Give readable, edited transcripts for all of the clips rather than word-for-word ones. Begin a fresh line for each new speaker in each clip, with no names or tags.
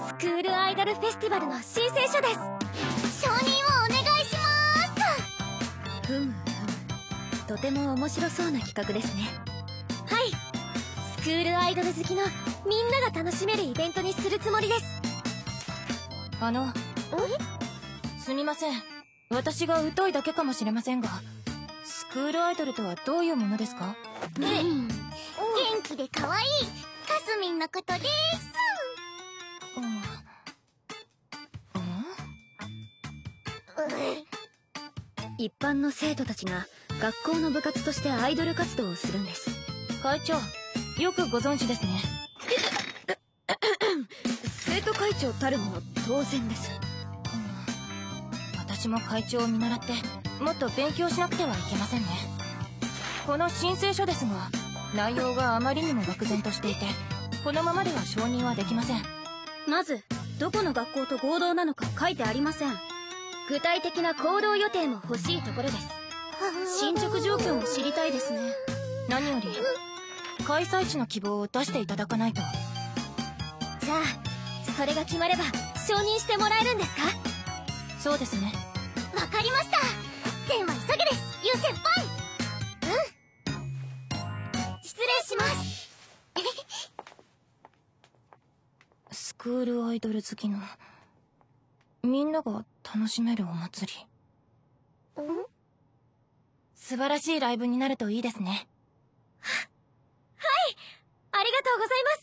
スクールアイドルフェスティバルの申請書です。承認をお願いします。
ふむふむ、とても面白そうな企画ですね。
はい、スクールアイドル好きのみんなが楽しめるイベントにするつもりです。
すみません、私が疎いだけかもしれませんが、スクールアイドルとはどういうものですか？
元気で可愛いかすみんのことです。
一般の生徒たちが学校の部活としてアイドル活動をするんです。
会長、よくご存知ですね。
生徒会長たるもの当然です。
私も会長を見習ってもっと勉強しなくてはいけませんね。この申請書ですが、内容があまりにも漠然としていて、このままでは承認はできません。
まずどこの学校と合同なのか書いてありません。具体的な行動予定も欲しいところです。進捗状況も知りたいですね。
何より開催地の希望を出していただかないと。
じゃあそれが決まれば承認してもらえるんですか？
そうですね。
わかりました。善は急げです、ゆう先輩。失礼します。
スクールアイドル好きのみんなが楽しめるお祭り。素晴らしいライブになるといいですね。
はい、ありがとうございます。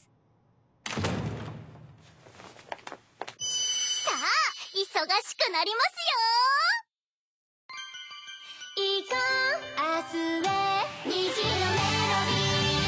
さあ、忙しくなりますよ。行こう、明日へ虹のメロディー。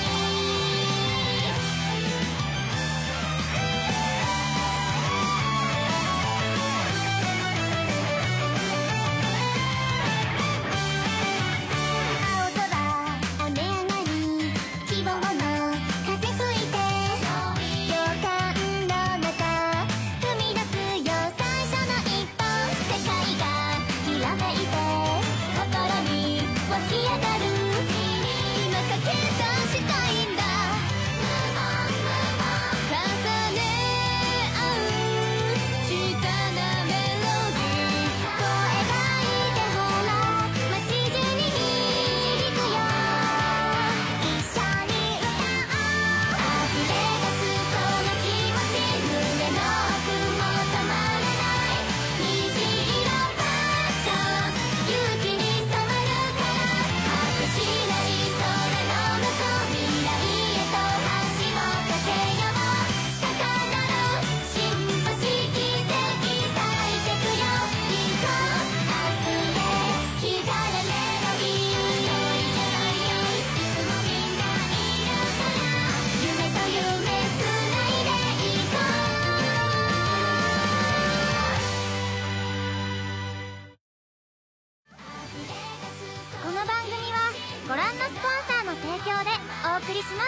お送りします。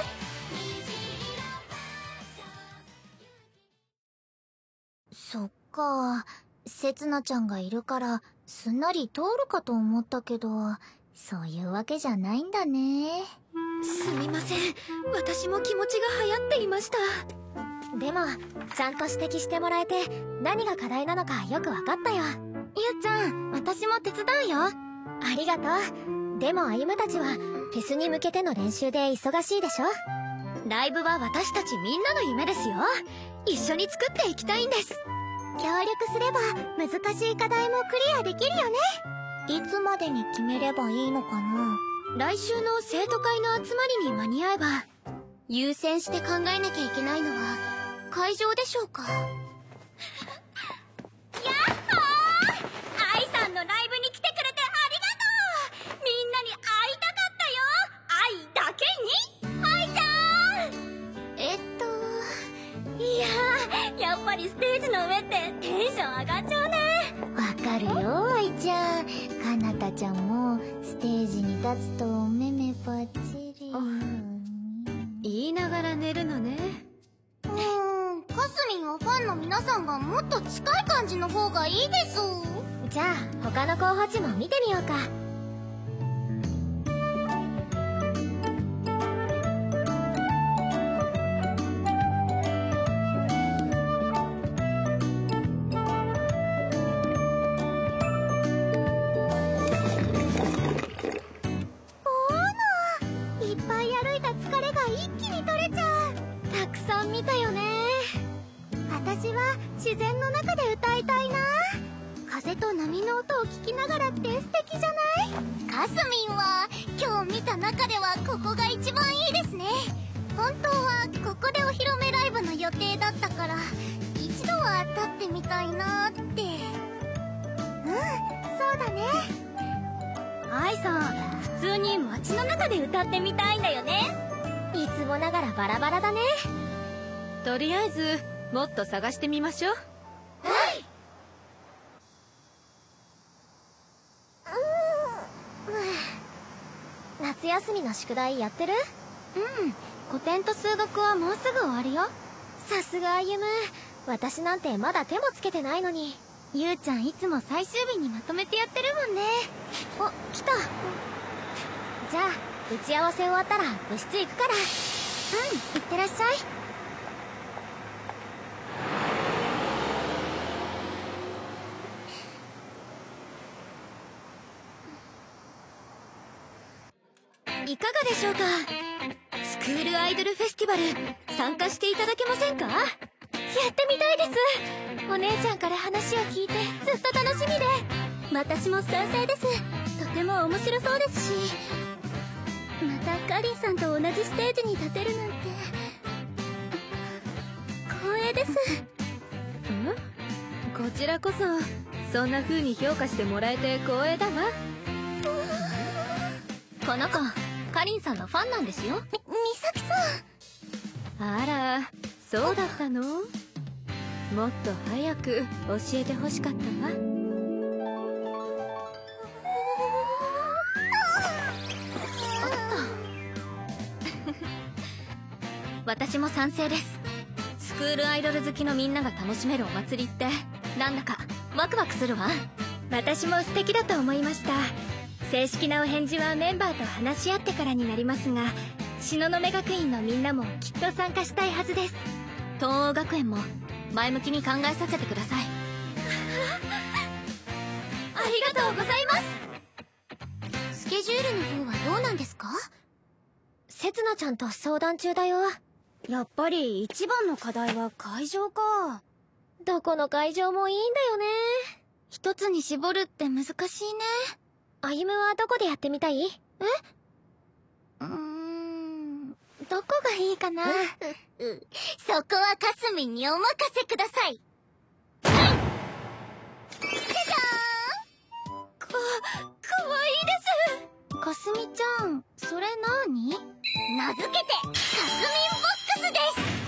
そっか、せつなちゃんがいるからすんなり通るかと思ったけど、そういうわけじゃないんだね。
すみません、私も気持ちが流行っていました。
でもちゃんと指摘してもらえて何が課題なのかよくわかったよ。ゆうちゃん、私も手伝うよ。ありがとう。でも歩夢たちはフェスに向けての練習で忙しいでしょ。
ライブは私たちみんなの夢ですよ。一緒に作っていきたいんです。
協力すれば難しい課題もクリアできるよね。いつまでに決めればいいのかな。
来週の生徒会の集まりに間に合えば。優先して考えなきゃいけないのは会場でしょうか。やっほー、愛さんのライブに来てくれてありがとう。みんなに会いたかったよ。愛だけに。愛ちゃん。いや、やっぱりステージの上ってテンション上がっちゃうね。
わかるよ、愛ちゃん。かなたちゃんもステージに立つとお目目パッチリ。
言いながら寝るのね。
かすみんはファンの皆さんがもっと近い感じの方がいいです。じゃあ他の候補地も見てみようか。 さん見たよね。私は自然の中で歌いたいな。風と波の音を聞きながらって素敵じゃない？かすみんは今日見た中ではここが一番いいですね。本当はここでお披露目ライブの予定だったから一度は立ってみたいなって。そうだね。
愛さん、普通に街の中で歌ってみたいんだよね。
いつもながらバラバラだね。
とりあえずもっと探してみましょう。
夏休みの宿題やってる？古典と数学はもうすぐ終わるよ。さすが歩夢。私なんてまだ手もつけてないのに。ゆうちゃんいつも最終日にまとめてやってるもんね。お、来た。じゃあ打ち合わせ終わったら部室行くから。行ってらっしゃい。
いかがでしょうか。スクールアイドルフェスティバル参加していただけませんか？
やってみたいです。お姉ちゃんから話を聞いてずっと楽しみで。私も賛成です。とても面白そうですし、またかりんさんと同じステージに立てるなんて光栄です。
こちらこそそんな風に評価してもらえて光栄だわ。
この子かりんさんのファンなんですよ。みさきさ
あら、そうだったの？もっと早く教えてほしかったわ。
私も賛成です。スクールアイドル好きのみんなが楽しめるお祭りってなんだかワクワクするわ。
私も素敵だと思いました。正式なお返事はメンバーと話し合ってからになりますが、東雲学院のみんなもきっと参加したいはずです。
東央学園も前向きに考えさせてください。ありがとうございます。スケジュールの方はどうなんですか？せつなちゃんと相談中だよ。
やっぱり一番の課題は会場か。
どこの会場もいいんだよね。
一つに絞るって難しいね。
歩夢はどこでやってみたい？
どこがいいかな。
そこはかすみんにお任せください。じゃじゃーん。かわいいです。
かすみちゃん、それ何？
名付けてかすみんボックスです。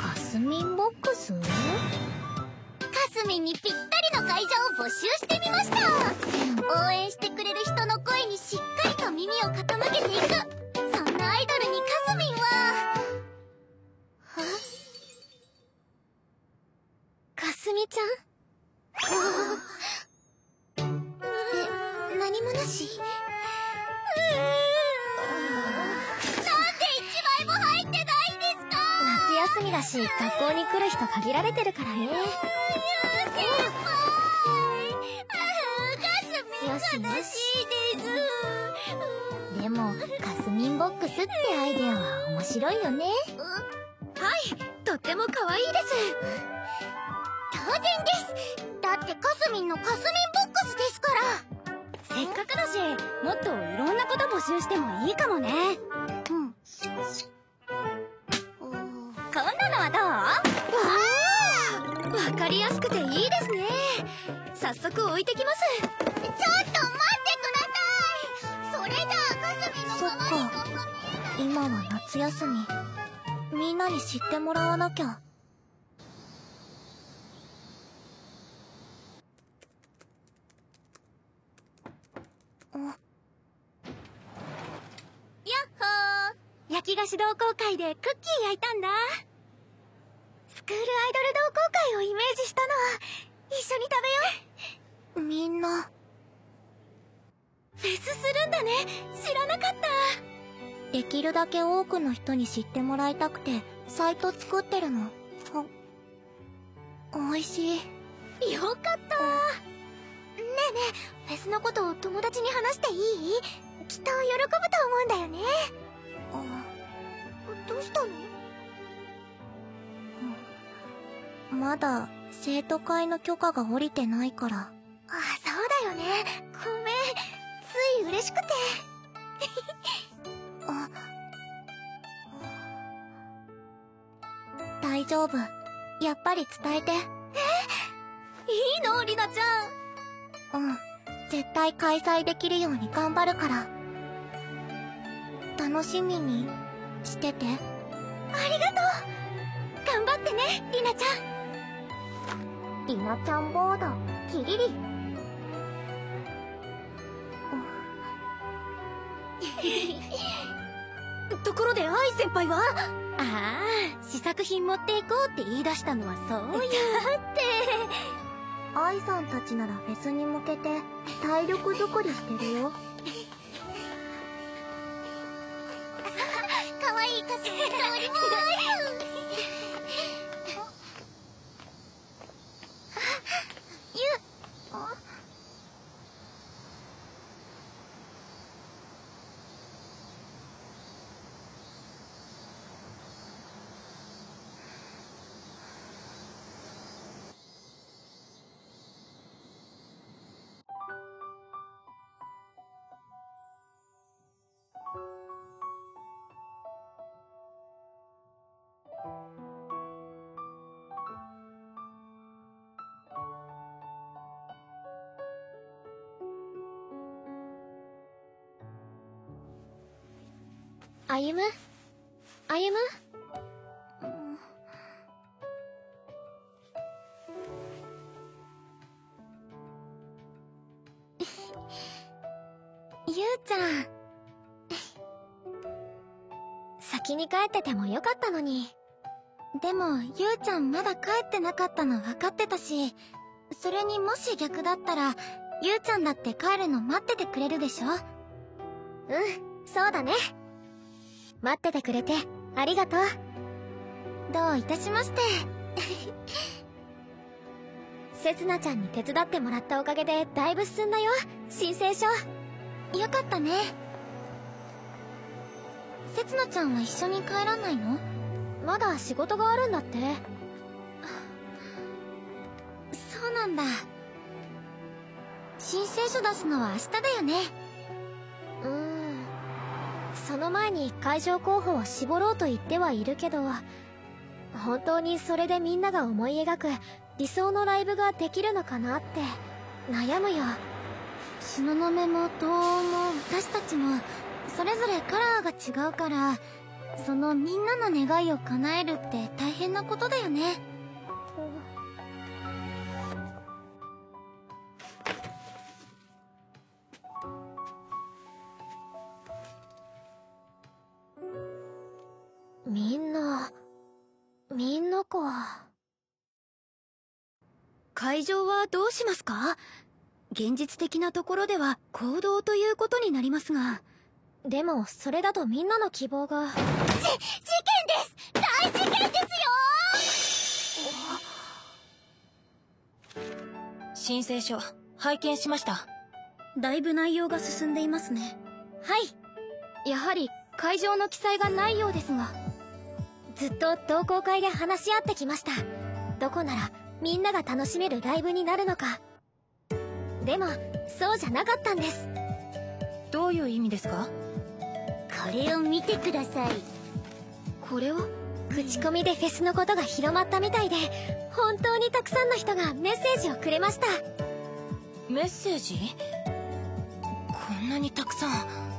かすみんボックス？かすみんにぴったりの会場を募集してみました。応援してくれる人の声にしっかりと耳を傾けていく、そんなアイドルにかすみんはかすみちゃん？何もなし？なんで一枚も入ってないんですか？夏休みだし学校に来る人限られてるからね。よしよし。でもかすみんボックスってアイデアは面白いよね。はい、とっても可愛いです。当然です。だってかすみんのかすみんボックスですから。
せっかくだし、もっといろんなこと募集してもいいかもね。こんなのはどう？わかりやすくていいですね。早速置いてきます。
ちょっと待ってください。それじゃあかすみんの可愛い顔が見えない。今は夏休み。みんなに知ってもらわなきゃ。
やっほー。焼き菓子同好会でクッキー焼いたんだ。スクールアイドル同好会をイメージしたの。一緒に食べよ
う。みんな
フェスするんだね。知らなかった。
できるだけ多くの人に知ってもらいたくてサイト作ってるの。おいしい。
よかった。ね
えねえ、フェスのことを友達に話していい？きっと喜ぶと思うんだよね。どうしたの？ まだ生徒会の許可が下りてないから。あ、そうだよね。ごめん、つい嬉しくて。大丈夫、やっぱり伝えて。いいのリナちゃん。うん、絶対開催できるように頑張るから。楽しみにしてて。ありがとう。頑張ってね、リナちゃん。リナちゃんボードキリリ。
ところで愛先輩は？
ああ、試作品持っていこうって言い出したのはそういう。だって愛さんたちならフェスに向けて体力作りしてるよ。かわいい歌詞の香りも歩む？歩む？ゆうちゃん。先に帰っててもよかったのに。でも、ゆうちゃんまだ帰ってなかったの分かってたし、それにもし逆だったら、ゆうちゃんだって帰るの待っててくれるでしょ？うん、そうだね。待っててくれてありがとう。どういたしまして。せつなちゃんに手伝ってもらったおかげでだいぶ進んだよ、申請書。よかったね。せつなちゃんは一緒に帰らないの？まだ仕事があるんだって。そうなんだ。申請書出すのは明日だよね。その前に会場候補を絞ろうと言ってはいるけど、本当にそれでみんなが思い描く理想のライブができるのかなって悩むよ。東雲も東欧も私たちもそれぞれカラーが違うから、そのみんなの願いを叶えるって大変なことだよね。みんなか。
会場はどうしますか？現実的なところでは行動ということになりますが。
でもそれだとみんなの希望が。事件です！大事件です
よ！申請書拝見しました。
だいぶ内容が進んでいますね。
はい。やはり会場の記載がないようですが。ずっと同好会で話し合ってきました。どこならみんなが楽しめるライブになるのか。でもそうじゃなかったんです。
どういう意味ですか？
これを見てください。これを？口コミでフェスのことが広まったみたいで、本当にたくさんの人がメッセージをくれました。
メッセージ？こんなにたくさん。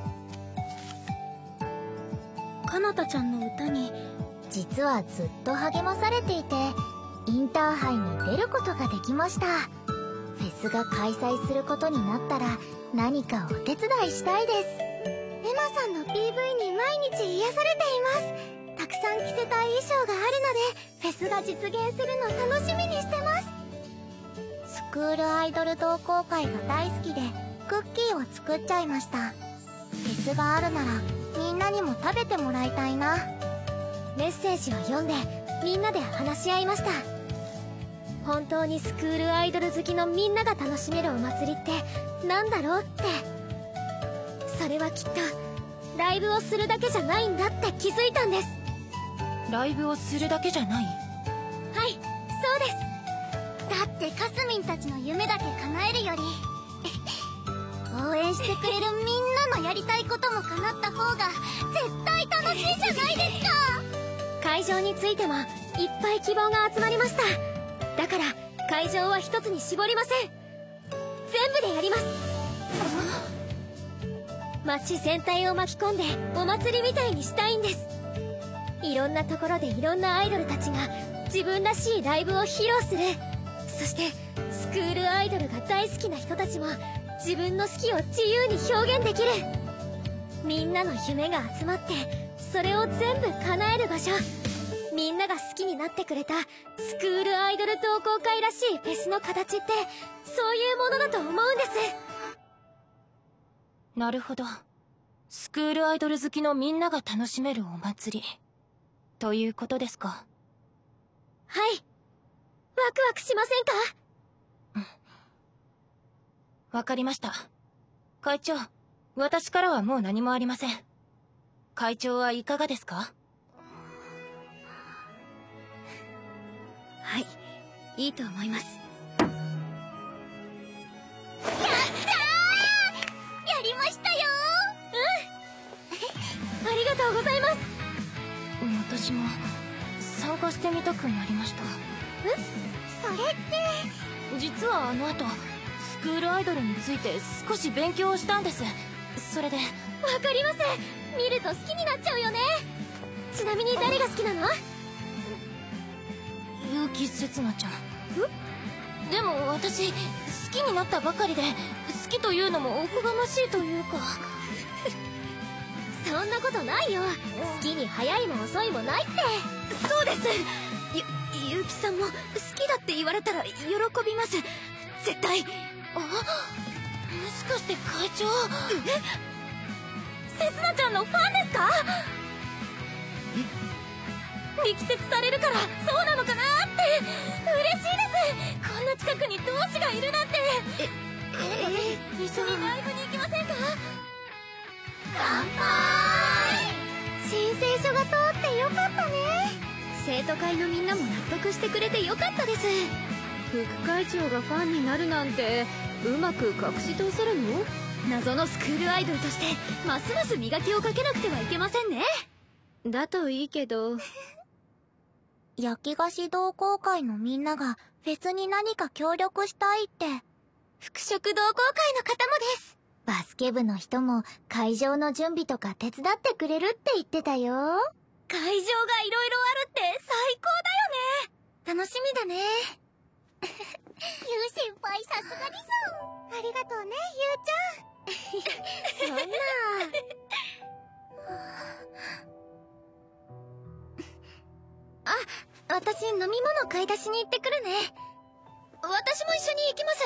かなたちゃんの歌に
実はずっと励まされていて、インターハイに出ることができました。フェスが開催することになったら何かお手伝いしたいです。エマさんの PV に毎日癒されています。たくさん着せたい衣装があるのでフェスが実現するの楽しみにしてます。スクールアイドル同好会が大好きでクッキーを作っちゃいました。フェスがあるならみんなにも食べてもらいたいな。メッセージを読んでみんなで話し合いました。本当にスクールアイドル好きのみんなが楽しめるお祭りってなんだろうって。それはきっとライブをするだけじゃないんだって気づいたんです。
ライブをするだけじゃない？
はい、そうです。だってかすみんたちの夢だけ叶えるより応援してくれるみんなのやりたいことも叶った方が絶対楽しいじゃないですか。会場についてもいっぱい希望が集まりました。だから会場は一つに絞りません。全部でやります。街全体を巻き込んでお祭りみたいにしたいんです。いろんなところでいろんなアイドルたちが自分らしいライブを披露する。そしてスクールアイドルが大好きな人たちも自分の好きを自由に表現できる。みんなの夢が集まってそれを全部叶える場所。みんなが好きになってくれたスクールアイドル同好会らしいフェスの形ってそういうものだと思うんです。
なるほど。スクールアイドル好きのみんなが楽しめるお祭りということですか。
はい。ワクワクしませんか？
わかりました。会長、私からはもう何もありません。会長はいかがですか？
はい、いいと思います。
やったー！やりましたよー。ありがとうございます。
私も参加してみたくなりました。
それって
実はあの後スクールアイドルについて少し勉強をしたんです。それで。
わかります。見ると好きになっちゃうよね。ちなみに誰が好きなの？
結城せつなちゃん。でも私好きになったばかりで好きというのもおこがましいというか
そんなことないよ。好きに早いも遅いもないって。
そうです。結城さんも好きだって言われたら喜びます。絶対。
もしかして会長。
せつなちゃんのファンですか？力説されるからそうなのかなって嬉しいです。こんな近くに同志がいるなんて。
一緒にライブに行きませんか？乾杯！申請書が通ってよかったね。
生徒会のみんなも納得してくれてよかったです。副会長がファンになるなんてうまく隠し通せるの？謎のスクールアイドルとしてますます磨きをかけなくてはいけませんね。だといいけど。
焼き菓子同好会のみんながフェスに何か協力したいって。服飾同好会の方もです。バスケ部の人も会場の準備とか手伝ってくれるって言ってたよ。会場がいろいろあるって最高だよね。楽しみだね。ゆう先輩さすがです。ありがとうね、ゆうちゃん。そんな。あ、私飲み物買い出しに行ってくるね。私も一緒に行きます。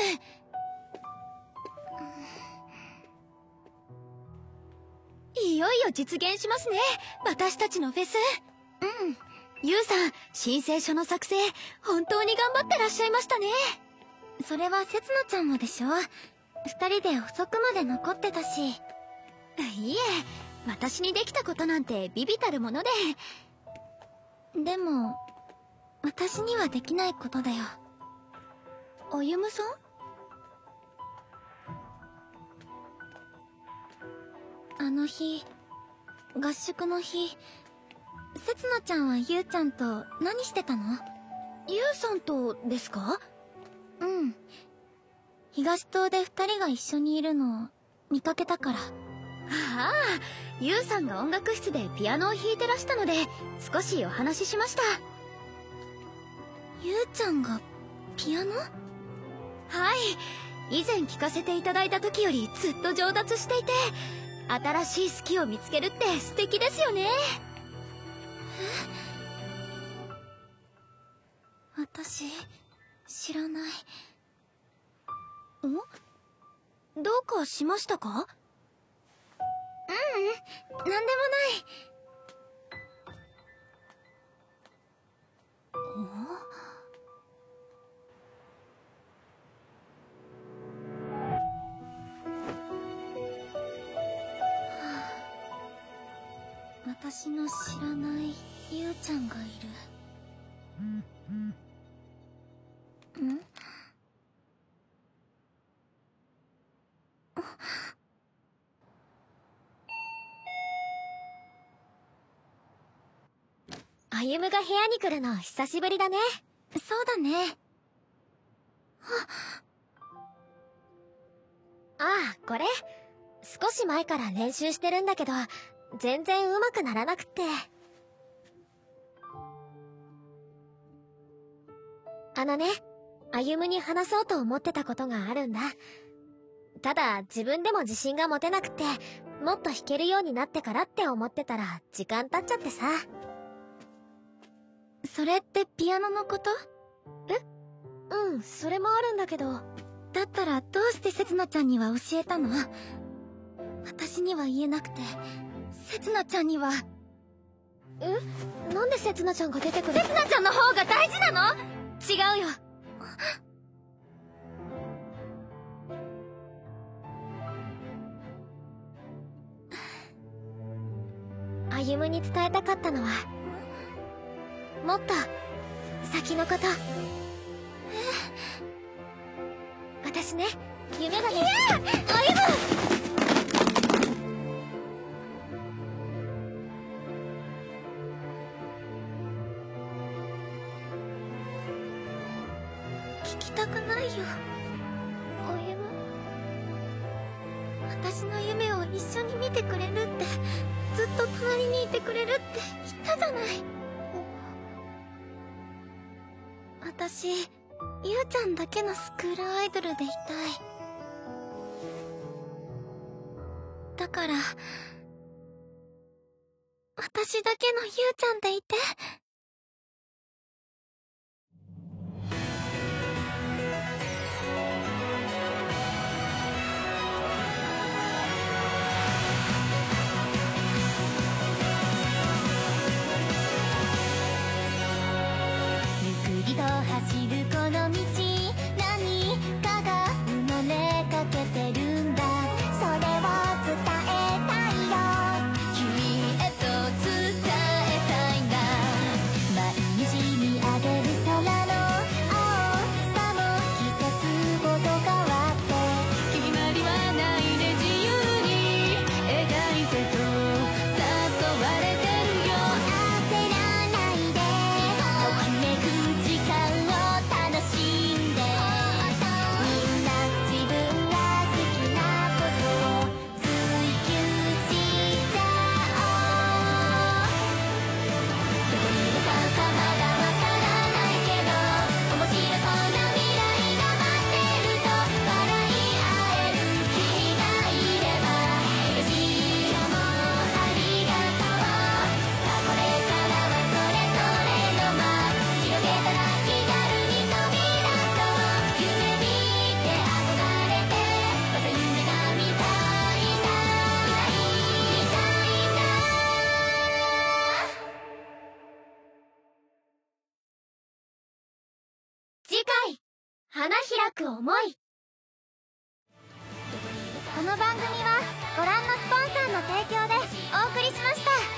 いよいよ実現しますね、私たちのフェス。ゆうさん、申請書の作成本当に頑張ってらっしゃいましたね。
それはせつなちゃんもでしょ。二人で遅くまで残ってたし。
いえ、私にできたことなんて微々たるもので。
でも私にはできないことだよ。
歩夢さん？
あの日、合宿の日、せつなちゃんはゆうちゃんと何してたの？
ゆうさんとですか？
うん。東棟で二人が一緒にいるのを見かけたから。
ああ、ゆうさんが音楽室でピアノを弾いてらしたので少しお話ししました。
ゆうちゃんがピアノ？
はい、以前聴かせていただいた時よりずっと上達していて、新しい好きを見つけるって素敵ですよね。
私知らない。
どうかしましたか？
なんでもない。私の知らないゆうちゃんがいる。 歩が部屋に来るの久しぶりだね。
そうだね。
ああ、これ少し前から練習してるんだけど全然上手くならなくって。歩に話そうと思ってたことがあるんだ。ただ自分でも自信が持てなくて、もっと弾けるようになってからって思ってたら時間経っちゃってさ。
それってピアノのこと？
うん、それもあるんだけど。
だったらどうしてせつなちゃんには教えたの？私には言えなくて、せつなちゃんには。
なんでせつなちゃんが出てくる？
せつなちゃんの方が大事なの？
違うよ。歩に伝えたかったのはもっと先のこと。私ね、夢がね。
聞きたくないよ。私の夢を一緒に見てくれるって、ずっと隣にいてくれるって言ったじゃない。私、ゆうちゃんだけのスクールアイドルでいたい。だから、私だけのゆうちゃんでいて。
走るこの道、何かが生まれかけてるんだ。それを伝えたいよ。君へと伝えたいんだ。毎日見上げる空の青さも季節ごと変わって、決まりはないで自由に描いてと誘われてるよ。焦らないで、ときめく時間楽しんで、みんな自分が好きなことを追求しちゃおう。どこにいるかまだわからないけど、面白そうな未来が待ってると笑い合える君がいれば嬉しいよ。もありがとう。さあこれからはそれぞれの間広げたら気軽に飛び出そう。夢見て憧れて、また夢が見たいんだ。見たいんだ。次回、花開く想い。この番組はご覧のスポンサーの提供でお送りしました。